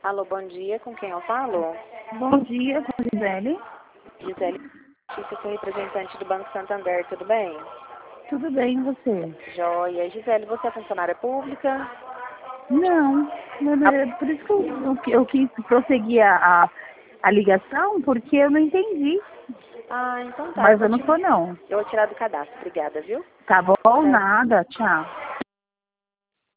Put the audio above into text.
Alô, bom dia. Com quem eu falo? Bom dia, com a Gisele. Gisele, eu sou representante do Banco Santander, tudo bem? Tudo bem, e você? Joia. Gisele, você é funcionária pública? Não, por isso que eu quis prosseguir a ligação, porque eu não entendi. Ah, então tá. Mas eu não sou, não. Eu vou tirar do cadastro. Obrigada, viu? Tá bom, nada, tchau.